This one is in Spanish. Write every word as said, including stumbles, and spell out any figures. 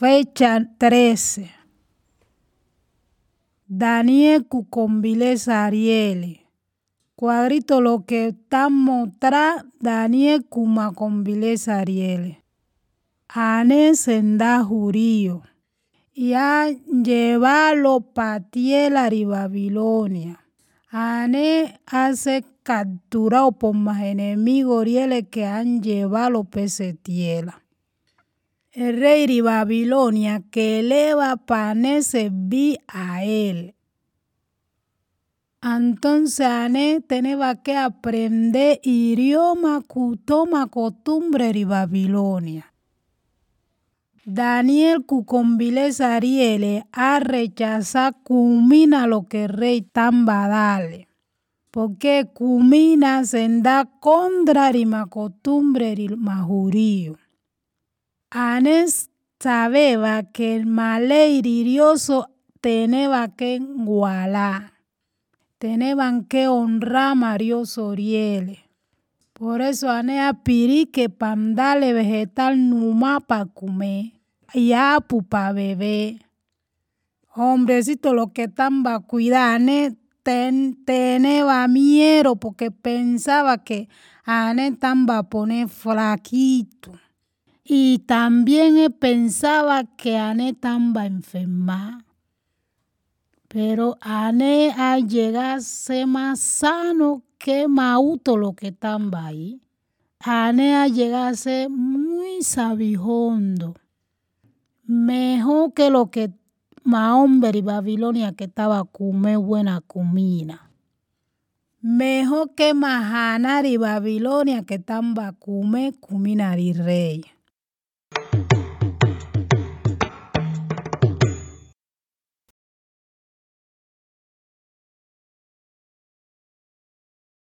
Fecha trece. Daniel cucombile sariele. Cuadrito lo que están mostrando Daniel cumacombile sariele. Ane senda jurío. Y a llevarlo patiela de Babilonia. Ane hace capturado por más enemigos rieles que han llevado pesetiela. El rey de Babilonia que eleva pane servir a él. Entonces Ane tenía que aprender idioma cutoma costumbre de Babilonia. Daniel cucombile sariele a rechazar cumina lo que el rey tamba dale. Porque cumina se da contra de ma costumbre de ma jurío. Ane sabía que el maley dirioso tenía que gualar. Tenían que honrar marioso oriele. Por eso Ane apiri que pandale vegetal numa pa comer y apu pa beber. Hombrecito lo que tamba cuidar Ane ten, tenía miedo porque pensaba que Ane tamba poner flaquito. Y también él pensaba que Ane tamba enferma. Pero Ane a llegar a ser más sano que mauto lo que tamba ahí. Ane a llegar a ser muy sabijondo. Mejor que lo que más hombre de Babilonia que estaba a comer buena comida. Mejor que Mahana de Babilonia que tamba a comer comida de rey.